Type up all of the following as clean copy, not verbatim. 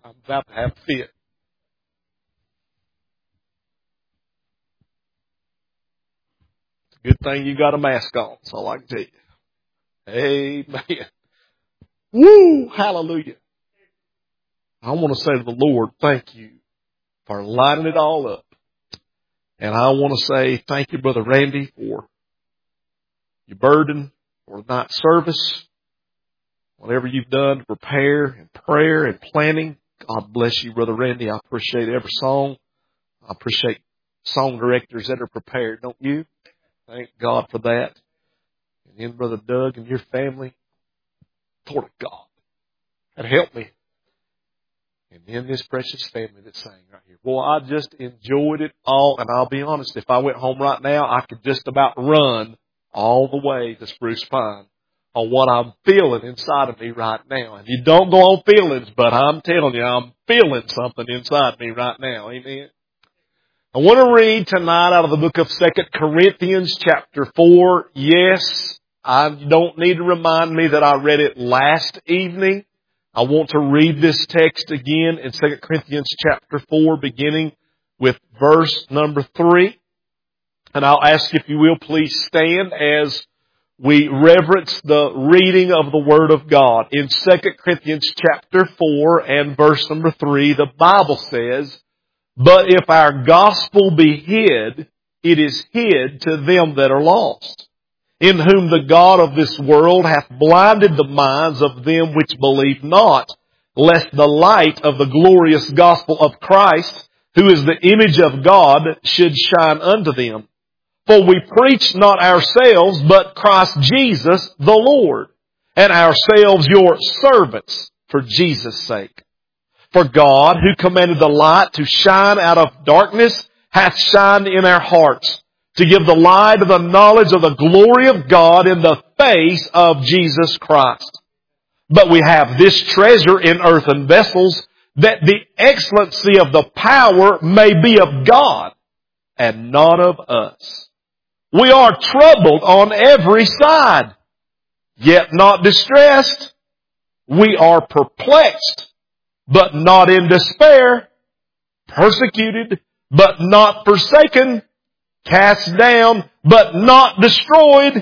I'm about to have a fit. It's a good thing you got a mask on, that's all I can tell you. Amen. Woo! Hallelujah. I want to say to the Lord, thank you for lining it all up. And I want to say thank you, Brother Randy, for your burden, for the night service, whatever you've done to prepare and prayer and planning. God bless you, Brother Randy. I appreciate every song. I appreciate song directors that are prepared, don't you? Thank God for that. And then Brother Doug and your family, Lord of God, that helped me. And then this precious family that sang right here. Boy, I just enjoyed it all. And I'll be honest, if I went home right now, I could just about run all the way to Spruce Pine on what I'm feeling inside of me right now. And you don't go on feelings, but I'm telling you, I'm feeling something inside me right now. Amen. I want to read tonight out of the book of 2 Corinthians chapter 4. Yes, I don't need to remind me that I read it last evening. I want to read this text again in 2 Corinthians chapter 4, beginning with verse number 3. And I'll ask if you will please stand as we reverence the reading of the Word of God. In 2 Corinthians chapter 4 and verse number 3, the Bible says, "But if our gospel be hid, it is hid to them that are lost, in whom the God of this world hath blinded the minds of them which believe not, lest the light of the glorious gospel of Christ, who is the image of God, should shine unto them. For we preach not ourselves, but Christ Jesus the Lord, and ourselves your servants for Jesus' sake. For God, who commanded the light to shine out of darkness, hath shined in our hearts, to give the light of the knowledge of the glory of God in the face of Jesus Christ. But we have this treasure in earthen vessels, that the excellency of the power may be of God, and not of us. We are troubled on every side, yet not distressed. We are perplexed, but not in despair. Persecuted, but not forsaken. Cast down, but not destroyed.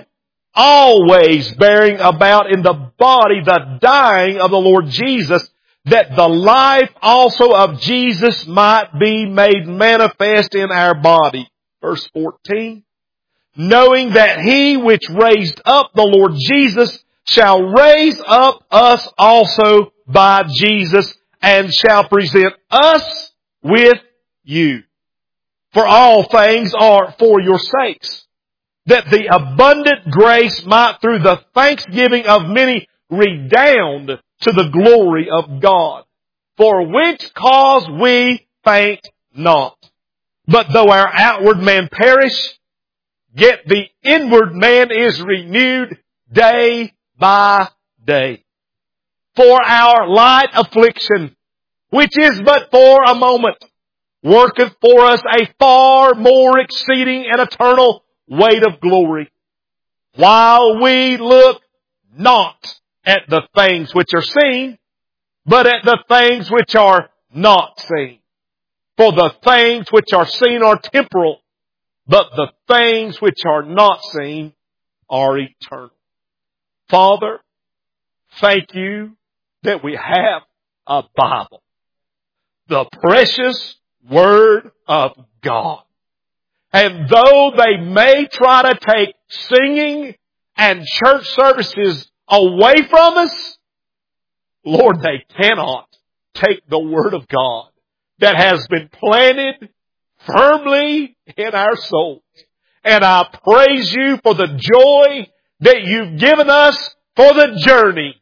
Always bearing about in the body the dying of the Lord Jesus, that the life also of Jesus might be made manifest in our body." Verse 14. "Knowing that He which raised up the Lord Jesus shall raise up us also by Jesus, and shall present us with you. For all things are for your sakes, that the abundant grace might through the thanksgiving of many redound to the glory of God. For which cause we faint not. But though our outward man perish, yet the inward man is renewed day by day. For our light affliction, which is but for a moment, worketh for us a far more exceeding and eternal weight of glory, while we look not at the things which are seen, but at the things which are not seen. For the things which are seen are temporal, but the things which are not seen are eternal." Father, thank you that we have a Bible, the precious Word of God. And though they may try to take singing and church services away from us, Lord, they cannot take the Word of God that has been planted firmly in our souls. And I praise you for the joy that you've given us for the journey.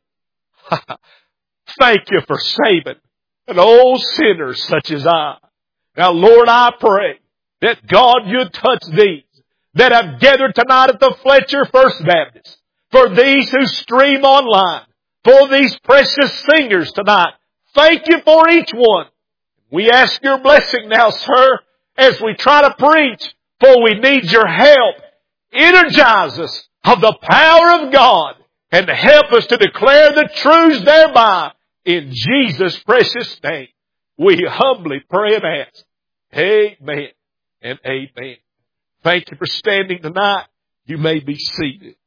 Thank you for saving an old sinner such as I. Now, Lord, I pray that God, you'd touch these that have gathered tonight at the Fletcher First Baptist, for these who stream online, for these precious singers tonight. Thank you for each one. We ask your blessing now, sir, as we try to preach, for we need your help. Energize us of the power of God and help us to declare the truths thereby in Jesus' precious name. we humbly pray and ask. Amen and amen. Thank you for standing tonight. You may be seated.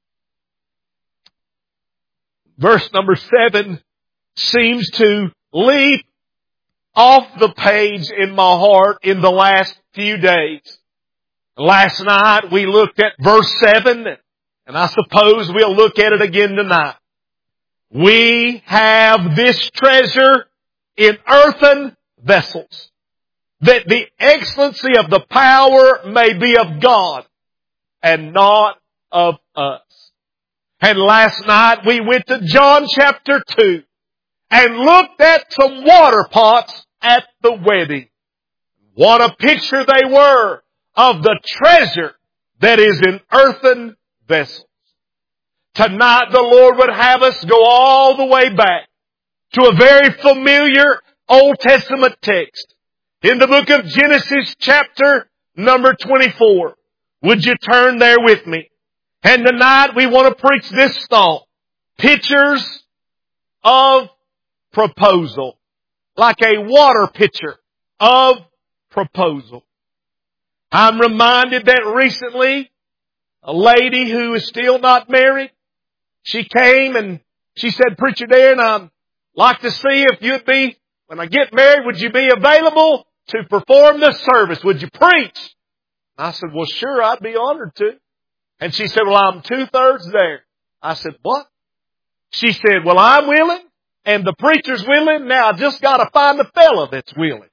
Verse number 7 seems to leap off the page in my heart in the last few days. Last night we looked at verse 7, and I suppose we'll look at it again tonight. We have this treasure in earthen vessels, that the excellency of the power may be of God and not of us. And last night we went to John chapter 2 and looked at some water pots at the wedding. What a picture they were of the treasure that is in earthen vessels. Tonight the Lord would have us go all the way back to a very familiar Old Testament text in the book of Genesis chapter number 24. Would you turn there with me? And tonight we want to preach this thought. Pictures of proposal. Like a water pitcher of proposal. I'm reminded that recently a lady who is still not married, she came and she said, Preacher Darren, I'd like to see if you'd be, when I get married, would you be available to perform the service? Would you preach? I said, well, sure, I'd be honored to. And she said, well, I'm 2/3 there. I said, what? She said, well, I'm willing and the preacher's willing. Now I just got to find the fella that's willing.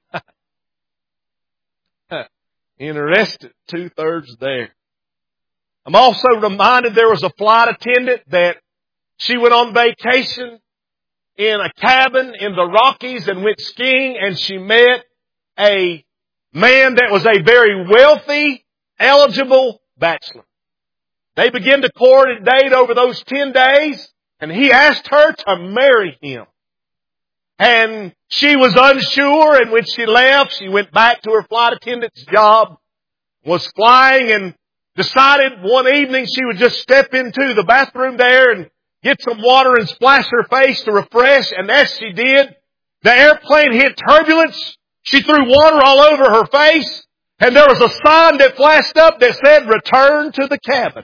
Interested. 2/3 there. I'm also reminded there was a flight attendant that she went on vacation in a cabin in the Rockies and went skiing, and she met a man that was a very wealthy, eligible bachelor. They began to court and date over those 10 days, and he asked her to marry him. And she was unsure, and when she left, she went back to her flight attendant's job, was flying, and decided one evening she would just step into the bathroom there and get some water and splash her face to refresh. And as she did, the airplane hit turbulence. She threw water all over her face, and there was a sign that flashed up that said, return to the cabin.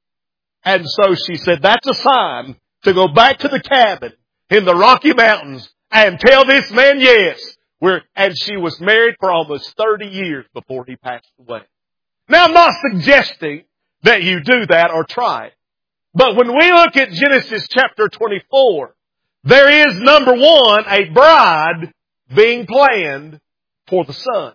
And so she said, that's a sign to go back to the cabin in the Rocky Mountains and tell this man yes. And she was married for almost 30 years before he passed away. Now I'm not suggesting that you do that or try it. But when we look at Genesis chapter 24, there is, number one, a bride being planned for the son.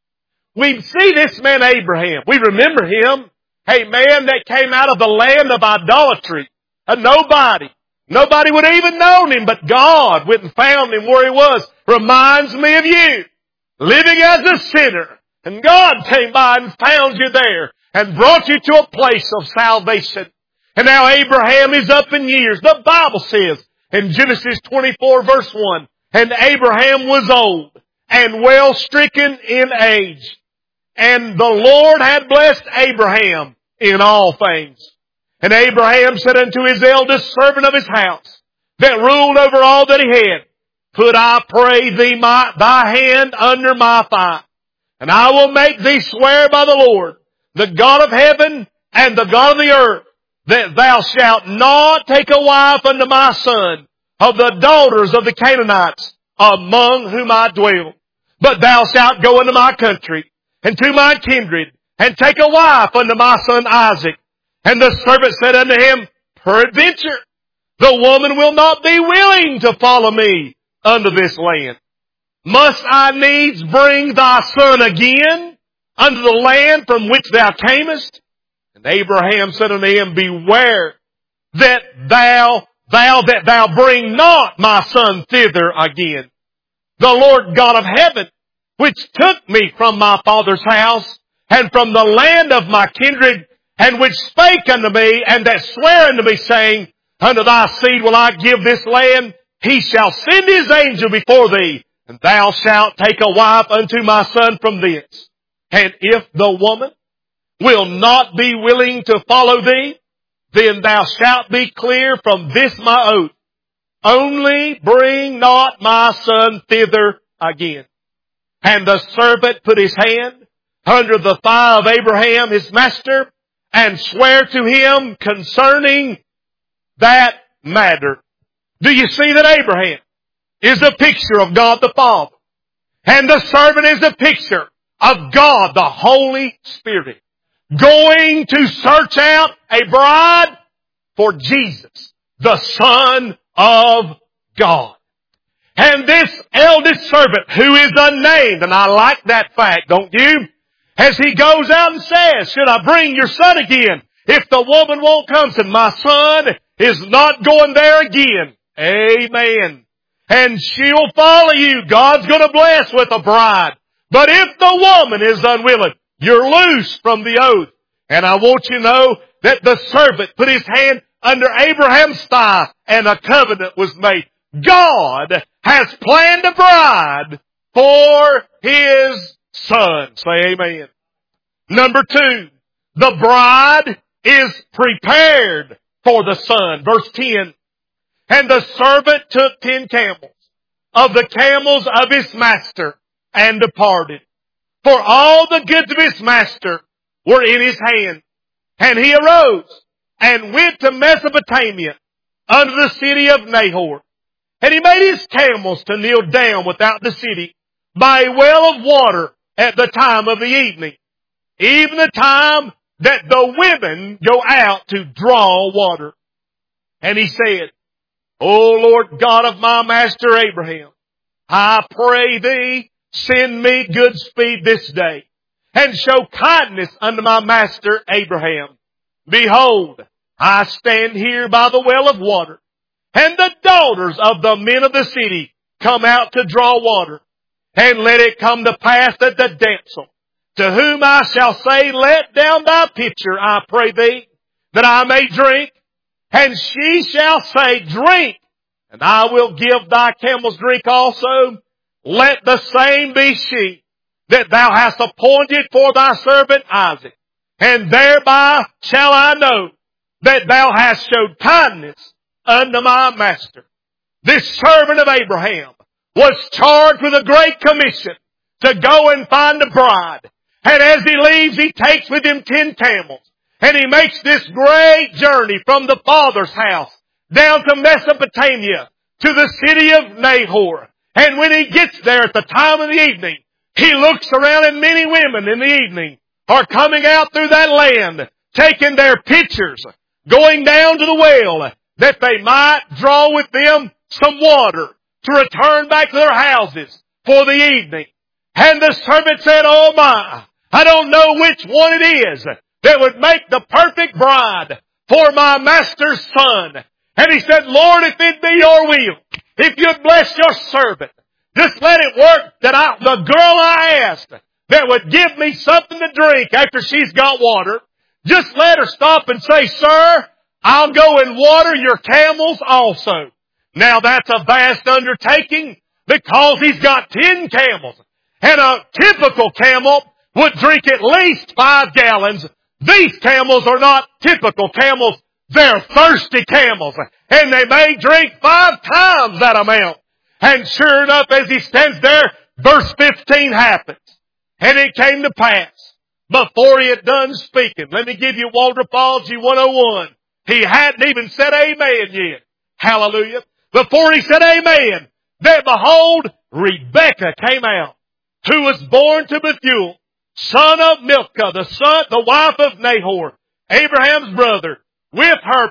We see this man Abraham. We remember him, a man that came out of the land of idolatry. A nobody. Nobody would even known him, but God went and found him where he was. Reminds me of you, living as a sinner. And God came by and found you there and brought you to a place of salvation. And now Abraham is up in years. The Bible says in Genesis 24 verse 1, and Abraham was old and well stricken in age. And the Lord had blessed Abraham in all things. And Abraham said unto his eldest servant of his house, that ruled over all that he had, put, I pray thee, thy hand under my thigh, and I will make thee swear by the Lord, the God of heaven and the God of the earth, that thou shalt not take a wife unto my son of the daughters of the Canaanites among whom I dwell, but thou shalt go into my country and to my kindred, and take a wife unto my son Isaac. And the servant said unto him, peradventure, the woman will not be willing to follow me unto this land. Must I needs bring thy son again unto the land from which thou camest? And Abraham said unto him, beware that thou bring not my son thither again. The Lord God of heaven, which took me from my father's house and from the land of my kindred, and which spake unto me, and that sware unto me, saying, unto thy seed will I give this land, he shall send his angel before thee, and thou shalt take a wife unto my son from thence. And if the woman will not be willing to follow thee, then thou shalt be clear from this my oath. Only bring not my son thither again. And the servant put his hand under the thigh of Abraham, his master, and sware to him concerning that matter. Do you see that Abraham is a picture of God the Father? And the servant is a picture of God the Holy Spirit, going to search out a bride for Jesus, the Son of God. And this eldest servant, who is unnamed, and I like that fact, don't you? As he goes out and says, should I bring your son again? If the woman won't come, said, my son is not going there again. Amen. And she'll follow you. God's going to bless with a bride. But if the woman is unwilling, you're loose from the oath. And I want you to know that the servant put his hand under Abraham's thigh and a covenant was made. God has planned a bride for His Son. Say amen. Number 2, the bride is prepared for the Son. Verse 10. And the servant took 10 camels of the camels of his master and departed. For all the goods of his master were in his hand. And he arose and went to Mesopotamia unto the city of Nahor. And he made his camels to kneel down without the city by a well of water at the time of the evening, even the time that the women go out to draw water. And he said, O Lord God of my master Abraham, I pray thee, send me good speed this day, and show kindness unto my master Abraham. Behold, I stand here by the well of water, and the daughters of the men of the city come out to draw water. And let it come to pass that the damsel, to whom I shall say, let down thy pitcher, I pray thee, that I may drink, and she shall say, drink, and I will give thy camels drink also. Let the same be she that thou hast appointed for thy servant Isaac. And thereby shall I know that thou hast showed kindness unto my master. This servant of Abraham was charged with a great commission to go and find a bride. And as he leaves, he takes with him 10 camels. And he makes this great journey from the father's house down to Mesopotamia to the city of Nahor. And when he gets there at the time of the evening, he looks around and many women in the evening are coming out through that land, taking their pitchers, going down to the well, that they might draw with them some water to return back to their houses for the evening. And the servant said, oh my, I don't know which one it is that would make the perfect bride for my master's son. And he said, Lord, if it be your will, if you'd bless your servant, just let it work that the girl I asked that would give me something to drink after she's got water, just let her stop and say, sir, I'll go and water your camels also. Now that's a vast undertaking because he's got 10 camels. And a typical camel would drink at least 5 gallons. These camels are not typical camels. They're thirsty camels. And they may drink 5 times that amount. And sure enough, as he stands there, verse 15 happens. And it came to pass, before he had done speaking, let me give you Walter Palsy 101. He hadn't even said amen yet. Hallelujah. Before he said amen, that behold, Rebekah came out, who was born to Bethuel, son of Milcah, the wife of Nahor, Abraham's brother, with her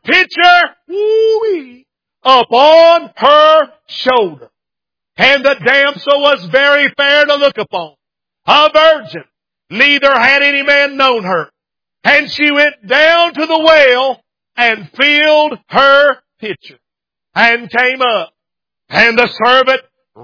pitcher, upon her shoulder. And the damsel was very fair to look upon, a virgin, neither had any man known her. And she went down to the well and filled her pitcher, and came up. And the servant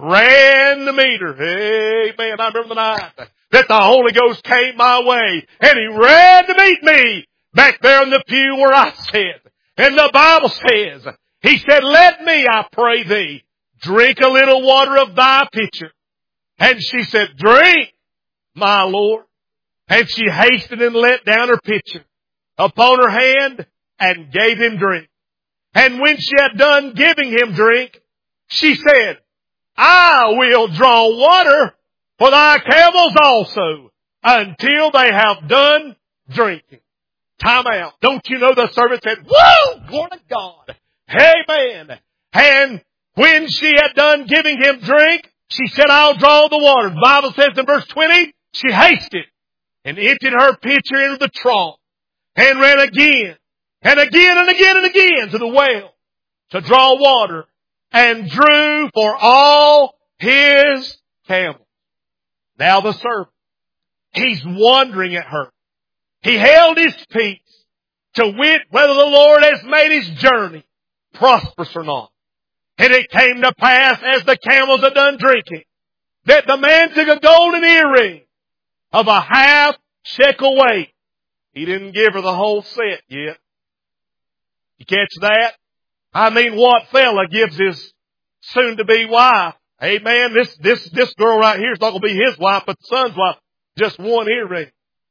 ran to meet her. Amen. I remember the night that the Holy Ghost came my way, and he ran to meet me back there in the pew where I sat. And the Bible says, he said, let me, I pray thee, drink a little water of thy pitcher. And she said, drink, my Lord. And she hastened and let down her pitcher upon her hand and gave him drink. And when she had done giving him drink, she said, I will draw water for thy camels also, until they have done drinking. Time out. Don't you know the servant said, woo! Glory to God. Amen. And when she had done giving him drink, she said, I'll draw the water. The Bible says in verse 20, she hasted and emptied her pitcher into the trough and ran again and again and again and again to the well to draw water and drew for all his camels. Now the servant, he's wondering at her. He held his peace to wit whether the Lord has made his journey prosperous or not. And it came to pass, as the camels had done drinking, that the man took a golden earring of a half shekel weight. He didn't give her the whole set yet. You catch that? I mean, what fella gives his soon-to-be wife? Amen. This girl right here is not going to be his wife, but the son's wife. Just one earring.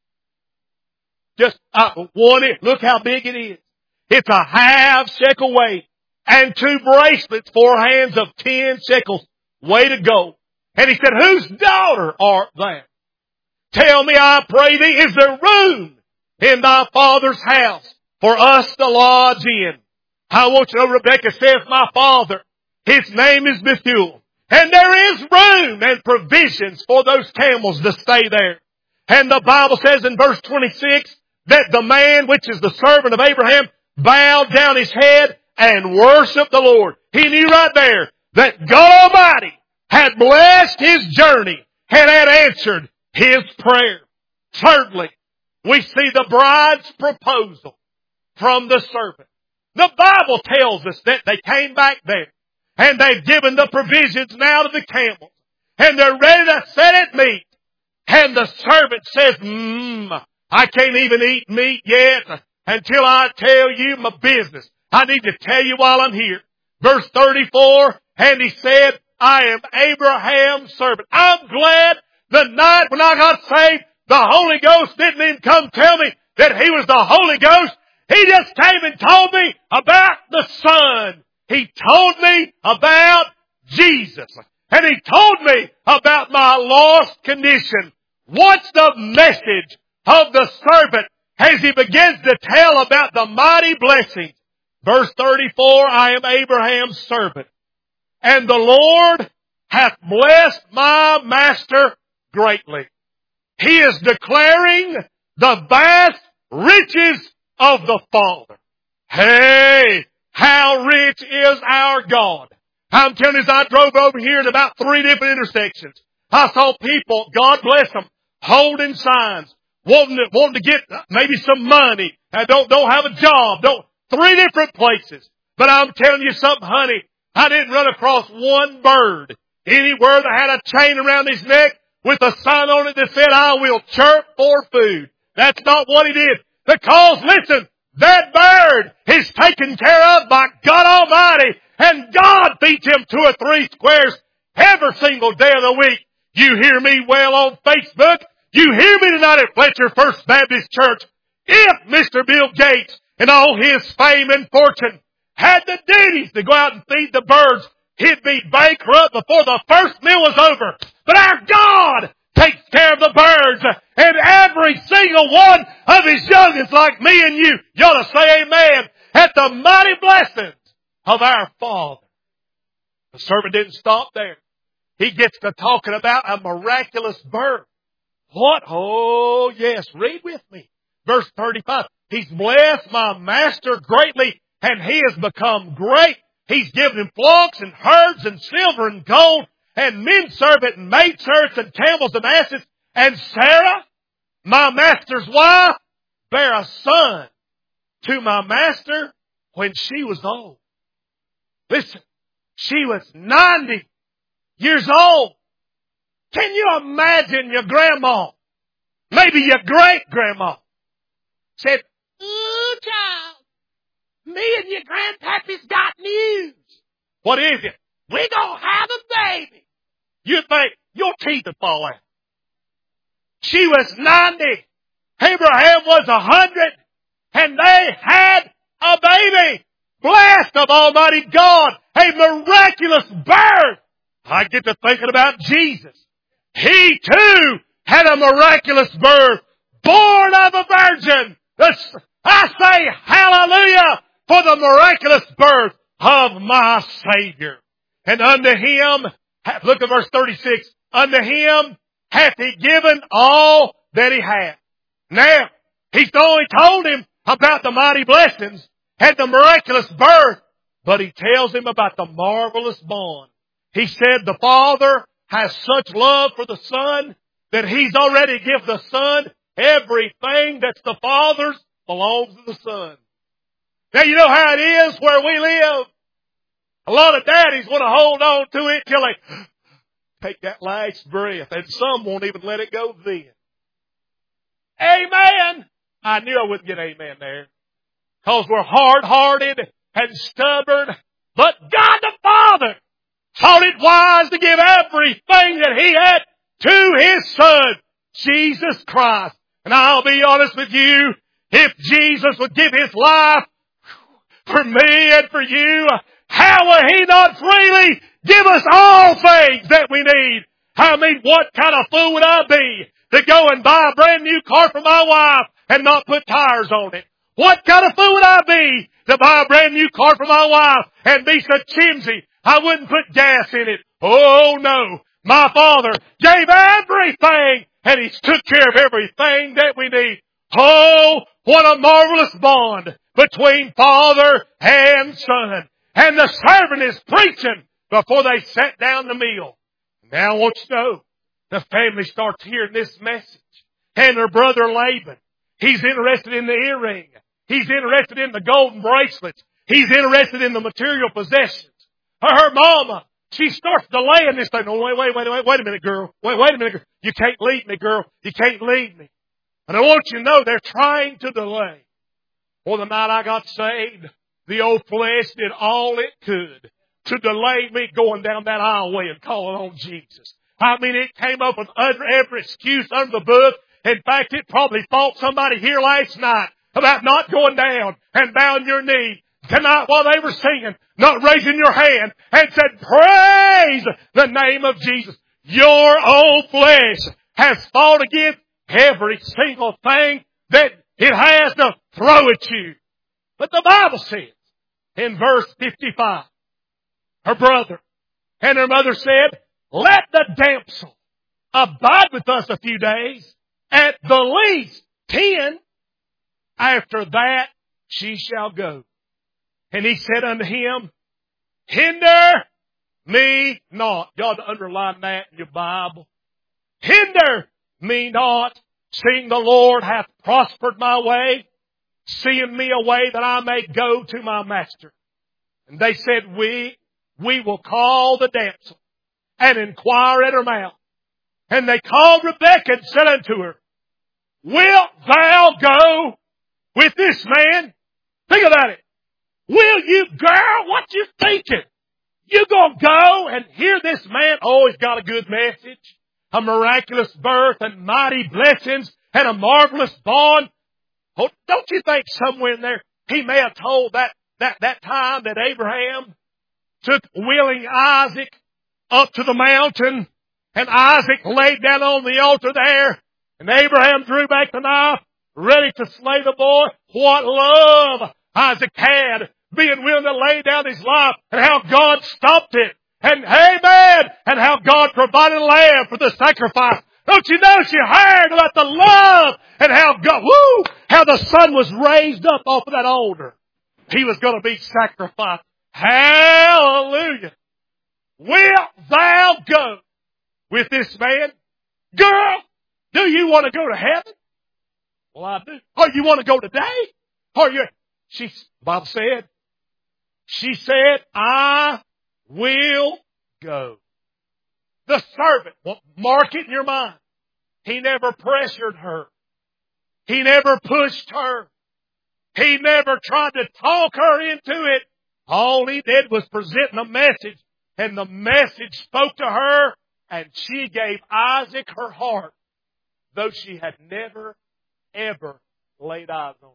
Just one ear. Look how big it is. It's a half shekel weight. And 2 bracelets, 4 hands of 10 shekels. Way to go. And he said, whose daughter art thou? Tell me, I pray thee, is there room in thy father's house for us to lodge in? I want you to know, Rebecca says, my father, his name is Bethuel. And there is room and provisions for those camels to stay there. And the Bible says in verse 26 that the man, which is the servant of Abraham, bowed down his head and worshiped the Lord. He knew right there that God Almighty had blessed his journey and had answered his prayer. Thirdly, we see the bride's proposal from the servant. The Bible tells us that they came back there and they've given the provisions now to the camels and they're ready to set at meat. And the servant says, I can't even eat meat yet until I tell you my business. I need to tell you while I'm here. Verse 34, and he said, I am Abraham's servant. I'm glad the night when I got saved, the Holy Ghost didn't even come tell me that he was the Holy Ghost. He just came and told me about the Son. He told me about Jesus. And he told me about my lost condition. What's the message of the servant as he begins to tell about the mighty blessings? Verse 34, I am Abraham's servant, and the Lord hath blessed my master greatly. He is declaring the vast riches of the Father. Hey, how rich is our God. I'm telling you, as I drove over here at about 3 different intersections, I saw people, God bless them, holding signs, wanting to get maybe some money, and don't have a job, 3 different places. But I'm telling you something, honey, I didn't run across one bird anywhere that had a chain around his neck with a sign on it that said, I will chirp for food. That's not what he did. Because, listen, that bird is taken care of by God Almighty, and God feeds him 2 or 3 squares every single day of the week. You hear me well on Facebook. You hear me tonight at Fletcher First Baptist Church. If Mr. Bill Gates and all his fame and fortune had the duties to go out and feed the birds, he'd be bankrupt before the first meal was over. But our God takes care of the birds, and every single one of his youngins like me and you ought to say amen at the mighty blessings of our Father. The servant didn't stop there. He gets to talking about a miraculous birth. What? Oh, yes. Read with me. Verse 35. He's blessed my master greatly, and he has become great. He's given him flocks and herds and silver and gold and men servant and maid servants and camels and asses. And Sarah, my master's wife, bare a son to my master when she was old. Listen, she was 90 years old. Can you imagine your grandma, maybe your great-grandma, said, ooh, child, me and your grandpappy's got news. What is it? We're going to have a baby. You think your teeth would fall out. She was 90. Abraham was 100. And they had a baby. Blessed of Almighty God. A miraculous birth. I get to thinking about Jesus. He too had a miraculous birth, born of a virgin. I say hallelujah for the miraculous birth of my Savior. And unto Him, look at verse 36, unto Him hath He given all that He hath. Now, He's only told him about the mighty blessings and the miraculous birth, but He tells him about the marvelous bond. He said the Father has such love for the Son that He's already given the Son everything that's the Father's belongs to the Son. Now you know how it is where we live. A lot of daddies want to hold on to it till they take that last breath, and some won't even let it go then. Amen! I knew I wouldn't get amen there. Because we're hard-hearted and stubborn. But God the Father thought it wise to give everything that He had to His Son, Jesus Christ. And I'll be honest with you, if Jesus would give His life for me and for you, how will He not freely give us all things that we need? I mean, what kind of fool would I be to go and buy a brand new car for my wife and not put tires on it? What kind of fool would I be to buy a brand new car for my wife and be so chimsy I wouldn't put gas in it? Oh no. My Father gave everything and He took care of everything that we need. Oh, what a marvelous bond between Father and Son. And the servant is preaching before they sat down to meal. Now I want you to know, the family starts hearing this message. And their brother Laban, he's interested in the earring. He's interested in the golden bracelets. He's interested in the material possessions. Her mama, she starts delaying this thing. Oh, wait a minute, girl. Wait a minute, girl. You can't leave me, girl. You can't leave me. And I want you to know they're trying to delay. Well, the night I got saved, the old flesh did all it could to delay me going down that aisleway and calling on Jesus. I mean, it came up with every excuse under the book. In fact, it probably fought somebody here last night about not going down and bowing your knee tonight while they were singing, not raising your hand, and said, praise the name of Jesus. Your old flesh has fought against every single thing that it has to throw at you. But the Bible says in verse 55, her brother and her mother said, let the damsel abide with us a few days, at the least 10. After that she shall go. And he said unto him, hinder me not. You ought to underline that in your Bible. Hinder me not, seeing the Lord hath prospered my way, seeing me a way that I may go to my master. And they said, we will call the damsel and inquire at her mouth. And they called Rebekah and said unto her, wilt thou go with this man? Think about it. Will you, girl? What you thinking? You gonna go and hear this man? Oh, he's got a good message. A miraculous birth and mighty blessings and a marvelous bond. Oh, don't you think somewhere in there he may have told that time that Abraham took willing Isaac up to the mountain and Isaac laid down on the altar there and Abraham drew back the knife ready to slay the boy? What love Isaac had, being willing to lay down his life, and how God stopped it. And amen! And how God provided a lamb for the sacrifice. Don't you know she heard about the love and how God, how the son was raised up off of that altar. He was going to be sacrificed. Hallelujah! Wilt thou go with this man? Girl, do you want to go to heaven? Well, I do. Or you want to go today? Or the Bible said, she said, I will go. The servant, well, mark it in your mind. He never pressured her. He never pushed her. He never tried to talk her into it. All he did was present a message, and the message spoke to her, and she gave Isaac her heart, though she had never, ever laid eyes on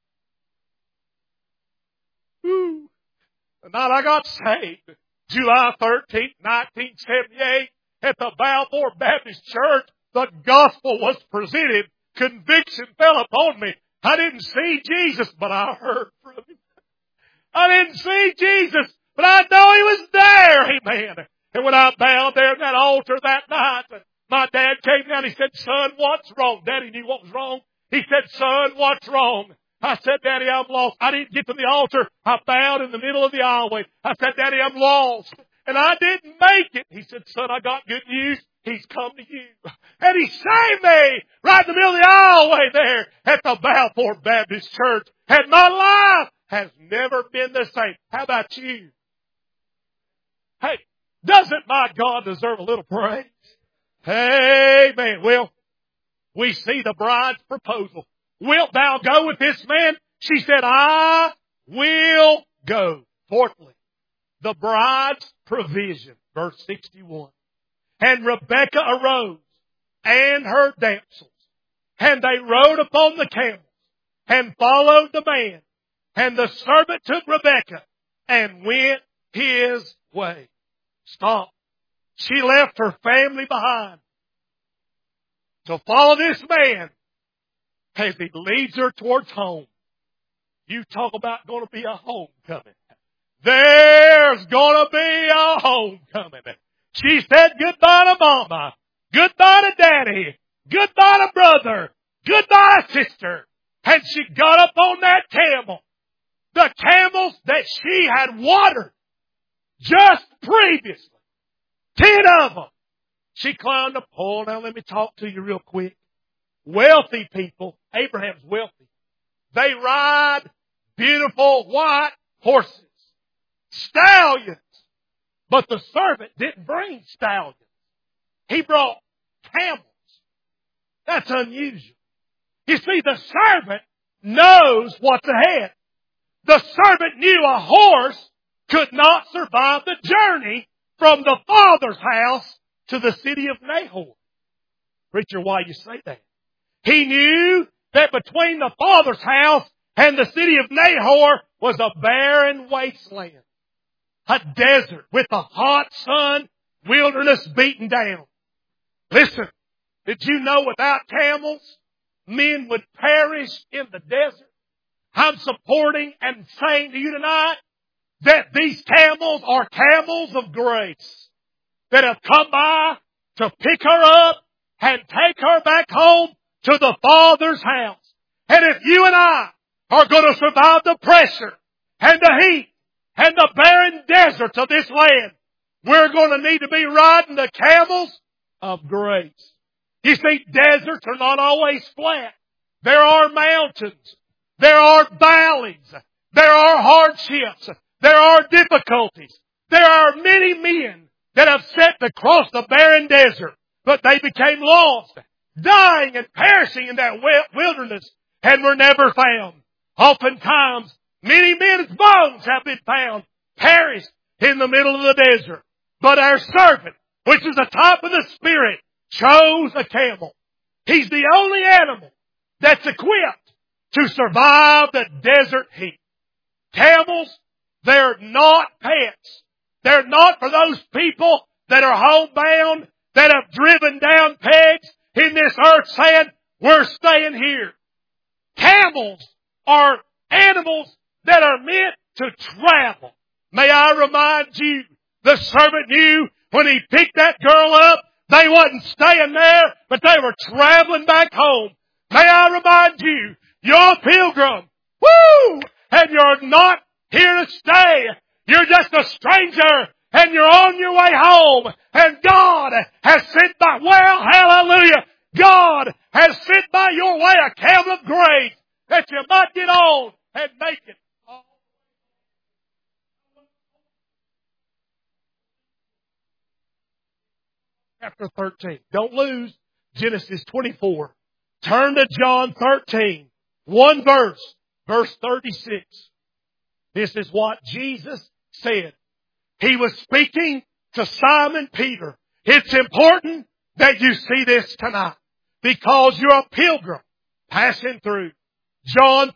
him. The night I got saved, July 13th, 1978, at the Balfour Baptist Church, the gospel was presented. Conviction fell upon me. I didn't see Jesus, but I heard from Him. I didn't see Jesus, but I know He was there. Amen. And when I bowed there at that altar that night, my dad came down. He said, "Son, what's wrong?" Daddy knew what was wrong. He said, "Son, what's wrong?" I said, "Daddy, I'm lost." I didn't get to the altar. I bowed in the middle of the aisleway. I said, "Daddy, I'm lost." And I didn't make it. He said, "Son, I got good news. He's come to you." And He saved me right in the middle of the aisleway there at the Balfour Baptist Church. And my life has never been the same. How about you? Hey, doesn't my God deserve a little praise? Amen. Well, we see the bride's proposal. "Wilt thou go with this man?" She said, "I will go." Fourthly, the bride's provision. Verse 61. "And Rebekah arose, and her damsels, and they rode upon the camels, and followed the man. And the servant took Rebekah, and went his way." Stop. She left her family behind to follow this man as he leads her towards home. You talk about going to be a homecoming. There's going to be a homecoming. She said goodbye to Mama, goodbye to Daddy, goodbye to brother, goodbye sister. And she got up on that camel. The camels that she had watered just previously. 10 of them. She climbed up. Oh, now let me talk to you real quick. Wealthy people, Abraham's wealthy. They ride beautiful white horses. Stallions. But the servant didn't bring stallions. He brought camels. That's unusual. You see, the servant knows what's ahead. The servant knew a horse could not survive the journey from the father's house to the city of Nahor. Preacher, why you say that? He knew that between the father's house and the city of Nahor was a barren wasteland. A desert with the hot sun, wilderness beaten down. Listen, did you know without camels, men would perish in the desert? I'm supporting and saying to you tonight that these camels are camels of grace that have come by to pick her up and take her back home to the Father's house. And if you and I are going to survive the pressure and the heat and the barren deserts of this land, we're going to need to be riding the camels of grace. You see, deserts are not always flat. There are mountains. There are valleys. There are hardships. There are difficulties. There are many men that have set to cross the barren desert, but they became lost, dying and perishing in that wilderness, and were never found. Oftentimes, many men's bones have been found, perished in the middle of the desert. But our servant, which is the type of the Spirit, chose a camel. He's the only animal that's equipped to survive the desert heat. Camels, they're not pets. They're not for those people that are homebound, that have driven down pegs in this earth saying, we're staying here. Camels are animals that are meant to travel. May I remind you, the servant knew when he picked that girl up, they wasn't staying there, but they were traveling back home. May I remind you, you're a pilgrim. Woo! And you're not here to stay. You're just a stranger and you're on your way home. And God has sent by, well, hallelujah, God has sent by your way a camel of grace that you might get on and make it. Chapter 13. Don't lose Genesis 24. Turn to John 13. One verse. Verse 36. This is what Jesus said. He was speaking to Simon Peter. It's important that you see this tonight because you're a pilgrim passing through. John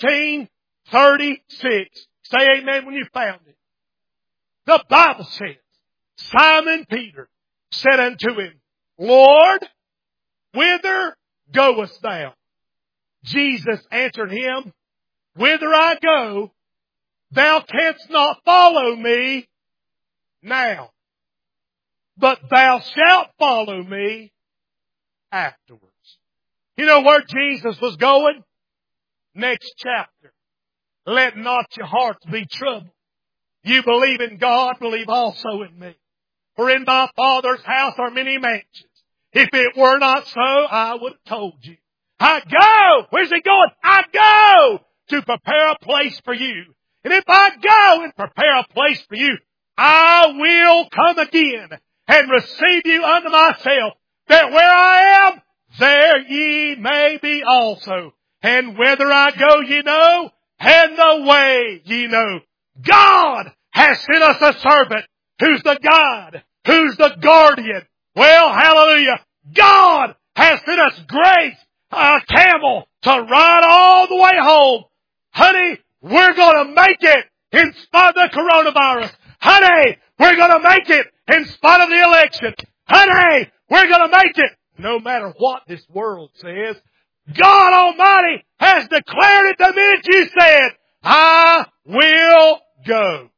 13:36. Say amen when you found it. The Bible says, Simon Peter, said unto him, Lord, whither goest thou? Jesus answered him, Whither I go, thou canst not follow me now, but thou shalt follow me afterwards. You know where Jesus was going? Next chapter. Let not your hearts be troubled. You believe in God, believe also in me. For in my Father's house are many mansions. If it were not so, I would have told you. I go! Where's he going? I go to prepare a place for you. And if I go and prepare a place for you, I will come again and receive you unto myself, that where I am, there ye may be also. And whither I go ye know, and the way ye know. God has sent us a servant who's the God, who's the guardian. Well, hallelujah. God has sent us grace, a camel, to ride all the way home. Honey, we're going to make it in spite of the coronavirus. Honey, we're going to make it in spite of the election. Honey, we're going to make it no matter what this world says. God Almighty has declared it the minute you said, I will go.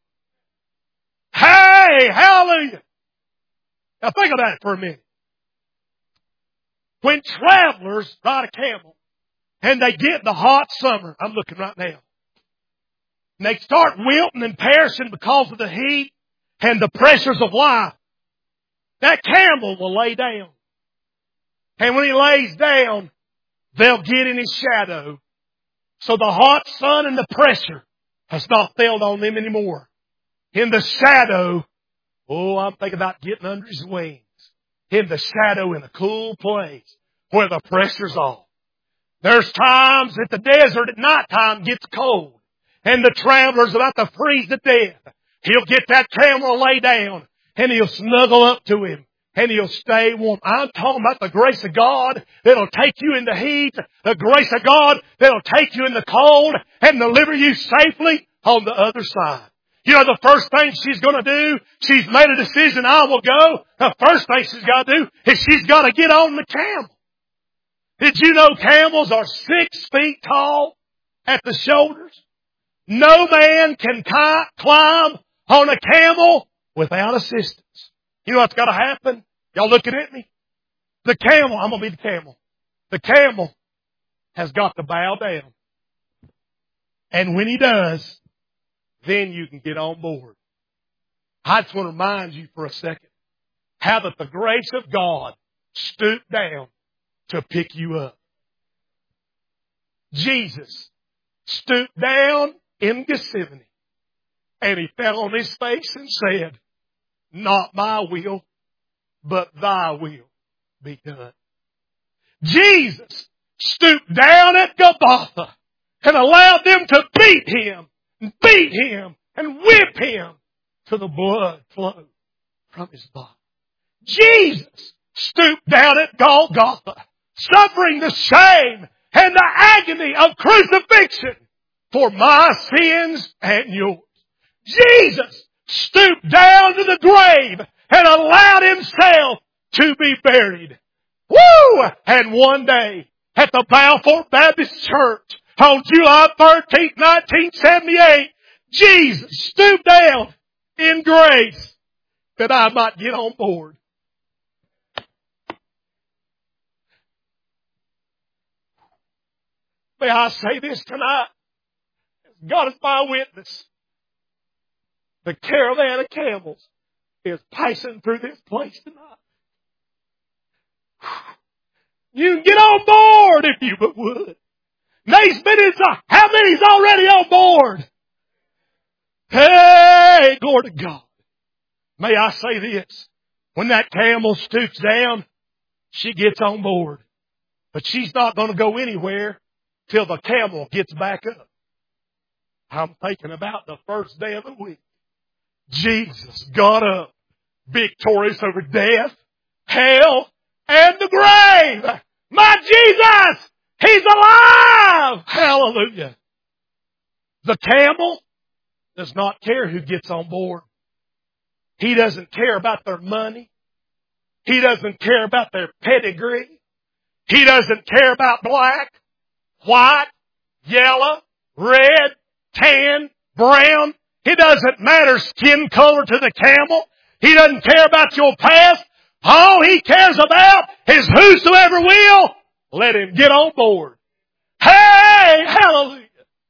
Hey, hallelujah. Now think about it for a minute. When travelers ride a camel and they get in the hot summer, I'm looking right now, and they start wilting and perishing because of the heat and the pressures of life, that camel will lay down. And when he lays down, they'll get in his shadow. So the hot sun and the pressure has not failed on them anymore. In the shadow, I'm thinking about getting under his wings. In the shadow in a cool place where the pressure's off. There's times that the desert at nighttime gets cold and the traveler's about to freeze to death. He'll get that camel to lay down and he'll snuggle up to him and he'll stay warm. I'm talking about the grace of God that'll take you in the heat, the grace of God that'll take you in the cold and deliver you safely on the other side. You know, the first thing she's going to do, she's made a decision, I will go. The first thing she's got to do is she's got to get on the camel. Did you know camels are 6 feet tall at the shoulders? No man can climb on a camel without assistance. You know what's got to happen? Y'all looking at me? The camel, I'm going to be the camel. The camel has got to bow down. And when he does, then you can get on board. I just want to remind you for a second how that the grace of God stooped down to pick you up. Jesus stooped down in Gethsemane and he fell on his face and said, not my will, but thy will be done. Jesus stooped down at Golgotha and allowed them to beat him and whip him till the blood flowed from his body. Jesus stooped down at Golgotha, suffering the shame and the agony of crucifixion for my sins and yours. Jesus stooped down to the grave and allowed himself to be buried. Woo! And one day at the Balfour Baptist Church on July 13th, 1978, Jesus stooped down in grace that I might get on board. May I say this tonight? God is my witness. The caravan of camels is passing through this place tonight. You can get on board if you but would. How many's already on board? Hey, glory to God. May I say this? When that camel stoops down, she gets on board. But she's not going to go anywhere till the camel gets back up. I'm thinking about the first day of the week. Jesus got up victorious over death, hell, and the grave. My Jesus! He's alive! Hallelujah. The camel does not care who gets on board. He doesn't care about their money. He doesn't care about their pedigree. He doesn't care about black, white, yellow, red, tan, brown. It doesn't matter skin color to the camel. He doesn't care about your past. All He cares about is whosoever will, let him get on board. Hey, hallelujah.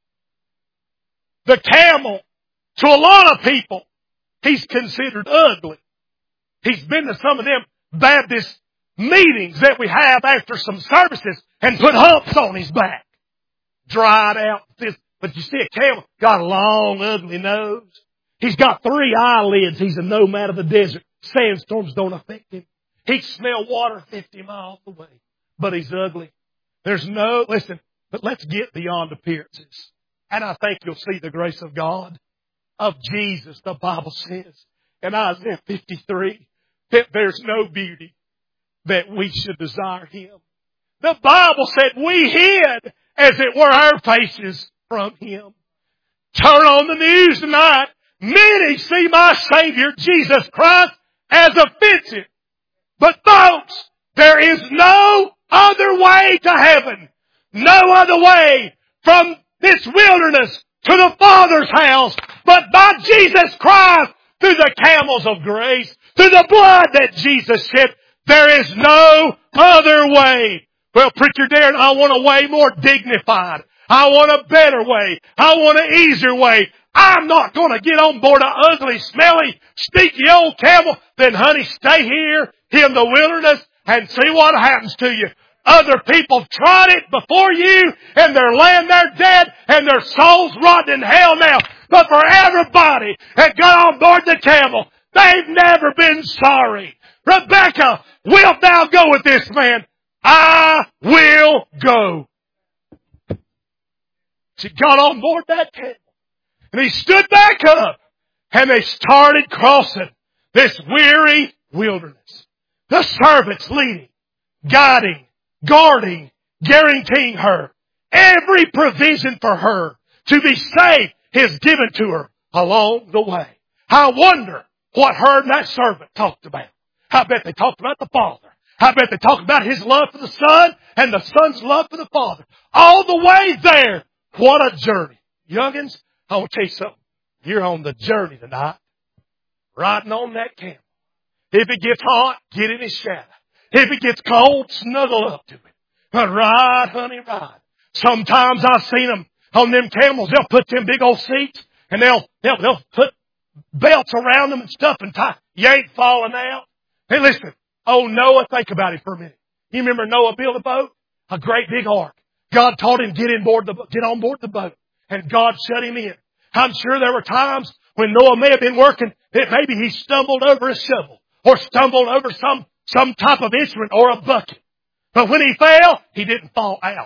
The camel, to a lot of people, he's considered ugly. He's been to some of them Baptist meetings that we have after some services and put humps on his back. Dried out. But you see a camel, got a long, ugly nose. He's got 3 eyelids. He's a nomad of the desert. Sandstorms don't affect him. He can smell water 50 miles away. But he's ugly. Listen, but let's get beyond appearances. And I think you'll see the grace of God, of Jesus. The Bible says in Isaiah 53 that there's no beauty that we should desire Him. The Bible said we hid, as it were, our faces from Him. Turn on the news tonight. Many see my Savior, Jesus Christ, as offensive. But folks, there is no other way to heaven. No other way from this wilderness to the Father's house but by Jesus Christ through the camels of grace, through the blood that Jesus shed. There is no other way. Well, Preacher Darren, I want a way more dignified. I want a better way. I want an easier way. I'm not going to get on board an ugly, smelly, stinky old camel. Then, honey, stay here in the wilderness and see what happens to you. Other people tried it before you, and they're laying there dead, and their souls rotting in hell now. But for everybody that got on board the camel, they've never been sorry. Rebecca, wilt thou go with this man? I will go. She got on board that camel. And he stood back up. And they started crossing this weary wilderness. The servants leading, guiding, guarding, guaranteeing her. Every provision for her to be safe is given to her along the way. I wonder what her and that servant talked about. I bet they talked about the Father. I bet they talked about His love for the Son and the Son's love for the Father. All the way there. What a journey. Youngins, I want to tell you something. You're on the journey tonight. Riding on that camel. If it gets hot, get in his shadow. If it gets cold, snuggle up to it. But ride, honey, ride. Sometimes I've seen them on them camels. They'll put them big old seats and they'll put belts around them and stuff and tie. You ain't falling out. Hey, listen. Oh, Noah, think about it for a minute. You remember Noah built a boat? A great big ark. God taught him get on board the boat. And God shut him in. I'm sure there were times when Noah may have been working that maybe he stumbled over a shovel or stumbled over some type of instrument or a bucket. But when he fell, he didn't fall out.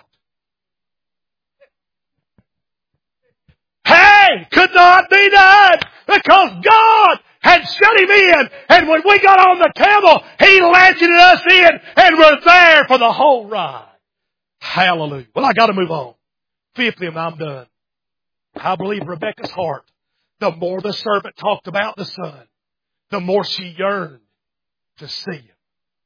Hey, could not be done because God had shut him in. And when we got on the camel, He latcheted us in and we're there for the whole ride. Hallelujah. Well, I got to move on. Fifthly, and I'm done. I believe Rebecca's heart, the more the servant talked about the Son, the more she yearned to see Him.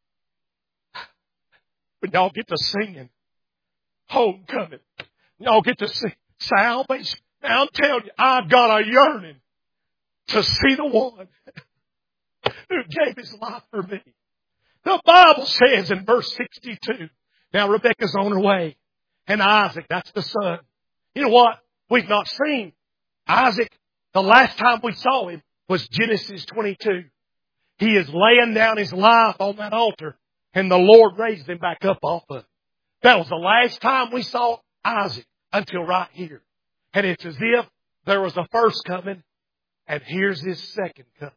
When y'all get to singing Homecoming, y'all get to sing Salvation. Now I'm telling you, I've got a yearning to see the one who gave His life for me. The Bible says in verse 62, now Rebecca's on her way, and Isaac, that's the son. You know what? We've not seen Isaac. The last time we saw him was Genesis 22. He is laying down his life on that altar, and the Lord raised him back up off of it. That was the last time we saw Isaac until right here. And it's as if there was a first coming, and here's his second coming.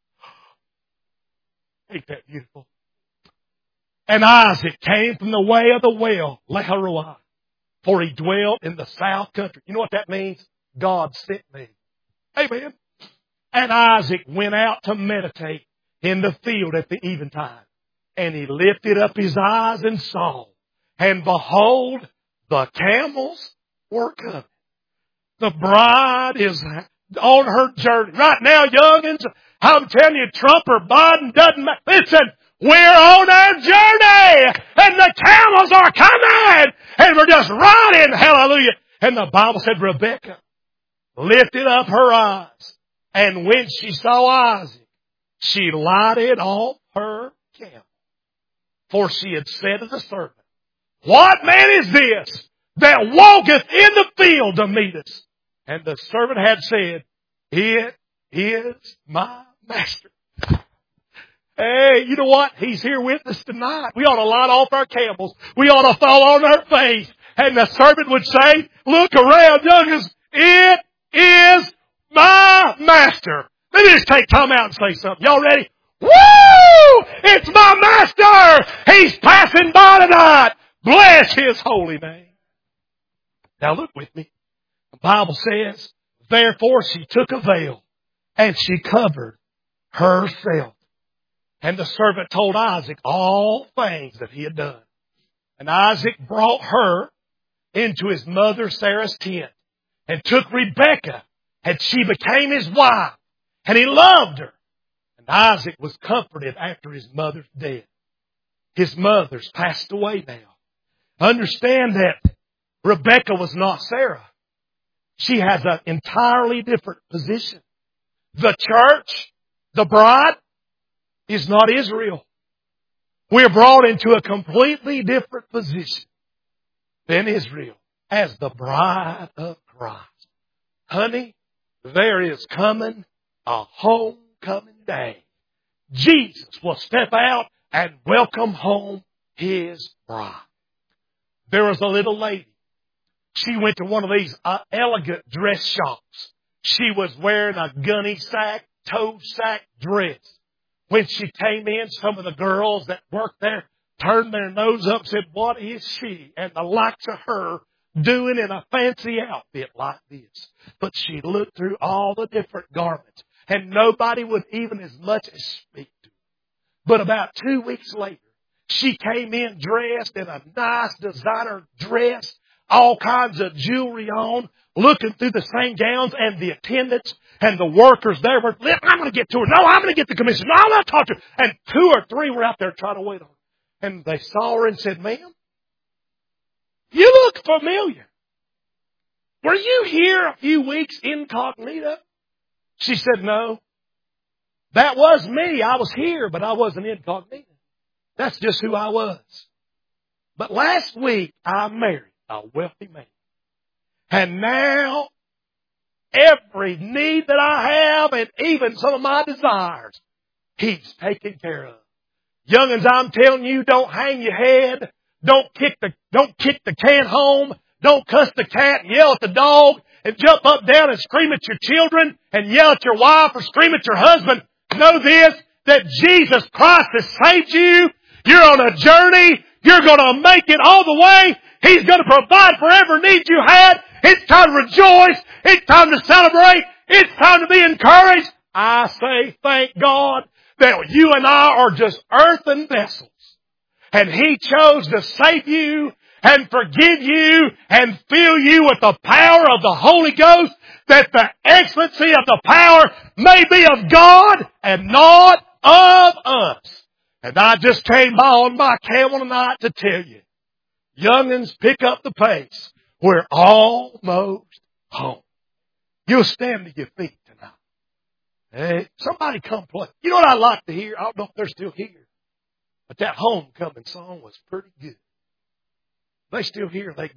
Ain't that beautiful? And Isaac came from the way of the well, Leharuah, for he dwelt in the south country. You know what that means? God sent me. Amen. And Isaac went out to meditate in the field at the eventide. And he lifted up his eyes and saw. And behold, the camels were coming. The bride is on her journey. Right now, youngins, I'm telling you, Trump or Biden doesn't matter. Listen, We're on our journey, and the camels are coming, and we're just riding, hallelujah. And the Bible said Rebekah lifted up her eyes, and when she saw Isaac, she lighted off her camel. For she had said to the servant, what man is this that walketh in the field to meet us? And the servant had said, it is my master. Hey, you know what? He's here with us tonight. We ought to light off our camels. We ought to fall on our face. And the servant would say, look around, youngins. It is my master. Let me just take time out and say something. Y'all ready? Woo! It's my master! He's passing by tonight. Bless His holy name. Now look with me. The Bible says, therefore she took a veil and she covered herself. And the servant told Isaac all things that he had done. And Isaac brought her into his mother Sarah's tent and took Rebekah, and she became his wife, and he loved her. And Isaac was comforted after his mother's death. His mother's passed away now. Understand that Rebekah was not Sarah. She has an entirely different position. The church, the bride, is not Israel. We're brought into a completely different position than Israel as the bride of Christ. Honey, there is coming a homecoming day. Jesus will step out and welcome home His bride. There was a little lady. She went to one of these elegant dress shops. She was wearing a gunny sack, toe sack dress. When she came in, some of the girls that worked there turned their nose up and said, what is she and the likes of her doing in a fancy outfit like this? But she looked through all the different garments, and nobody would even as much as speak to her. But about 2 weeks later, she came in dressed in a nice designer dress, all kinds of jewelry on, looking through the same gowns, and the attendants and the workers there were, I'm going to get to her. No, I'm going to get the commissioner. No, I'm going to talk to her. And 2 or 3 were out there trying to wait on her. And they saw her and said, ma'am, you look familiar. Were you here a few weeks incognito? She said, no. That was me. I was here, but I wasn't incognito. That's just who I was. But last week, I married a wealthy man. And now, every need that I have and even some of my desires, He's taken care of. Young'uns, I'm telling you, don't hang your head. Don't kick the can home. Don't cuss the cat and yell at the dog and jump up, down and scream at your children and yell at your wife or scream at your husband. Know this, that Jesus Christ has saved you. You're on a journey. You're going to make it all the way. He's going to provide for every need you had. It's time to rejoice. It's time to celebrate. It's time to be encouraged. I say thank God that you and I are just earthen vessels. And He chose to save you and forgive you and fill you with the power of the Holy Ghost, that the excellency of the power may be of God and not of us. And I just came by on my camel tonight to tell you, young'uns, pick up the pace. We're almost home. You'll stand to your feet tonight. Hey, somebody come play. You know what I like to hear? I don't know if they're still here. But that homecoming song was pretty good. They still here. They